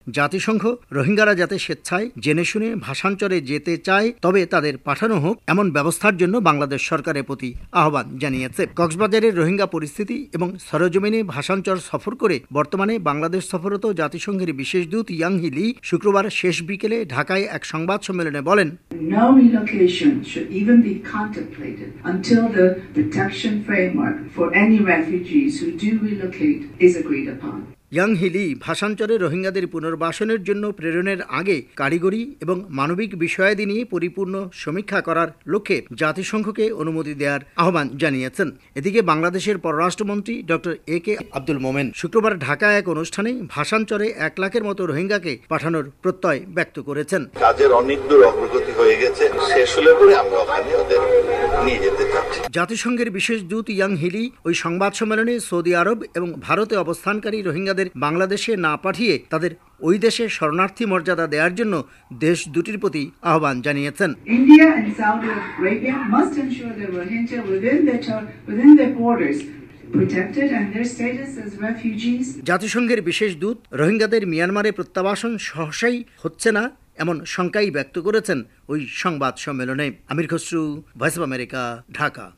জাতিসংঘ রোহিঙ্গারা যাতে স্বেচ্ছায় জেনে শুনে ভাষান্তরে যেতে চায় তবে তাদের পাঠানো হোক এমন ব্যবস্থার জন্য বাংলাদেশ সরকারের প্রতি আহ্বান জানিয়েছে। কক্সবাজারের রোহিঙ্গা পরিস্থিতি এবং সরেজমিনে ভাষান্তর সফর করে বর্তমানে বাংলাদেশ সফররত জাতিসংঘের বিশেষ দূত ইয়াংহি লি শুক্রবার শেষ বিকেলে ঢাকায় এক সংবাদ সম্মেলনে বলেন, No relocation should even be contemplated until the protection framework for any refugees who do relocate is agreed upon. Yanghee Lee ভাষান্তরে রোহিঙ্গাদের পুনর্বাসনের জন্য প্রেরণের আগে কারিগরি এবং মানবিক বিষয়াদি নিয়ে পরিপূর্ণ সমীক্ষা করার লক্ষ্যে জাতিসংঘকে অনুমতি দেওয়ার আহ্বান জানিয়েছেন। এদিকে বাংলাদেশের পররাষ্ট্রমন্ত্রী ডক্টর এ.কে আব্দুল মোমেন শুক্রবার ঢাকায় এক অনুষ্ঠানে ভাষান্তরে 1 লাখের মতো রোহিঙ্গাকে পাঠানোর প্রত্যয় ব্যক্ত করেছেন। কাজের অনেক দূর অগ্রগতি হয়ে গেছে, শেষ হলে পরে আমরা ওখানে ওদের নিয়ে যেতে চাচ্ছি। জাতিসংঘের বিশেষ দূত ইয়াংহি লি ওই সংবাদ সম্মেলনে সৌদি আরব এবং ভারতে অবস্থানকারী রোহিঙ্গাদের বাংলাদেশে না পাঠিয়ে তাদের ওই দেশে শরণার্থী মর্যাদা দেওয়ার জন্য দেশ দুটির প্রতি আহ্বান জানিয়েছেন। India and Saudi Arabia must ensure the Rohingya within their borders protected and their status as refugees. জাতিসংঘের বিশেষ দূত রোহিঙ্গাদের মিয়ানমারে প্রত্যাবাসন সহসাই হচ্ছে না এমন শঙ্কাই ব্যক্ত করেছেন ওই সংবাদ সম্মেলনে। Amir Khasru, voice of America, Dhaka.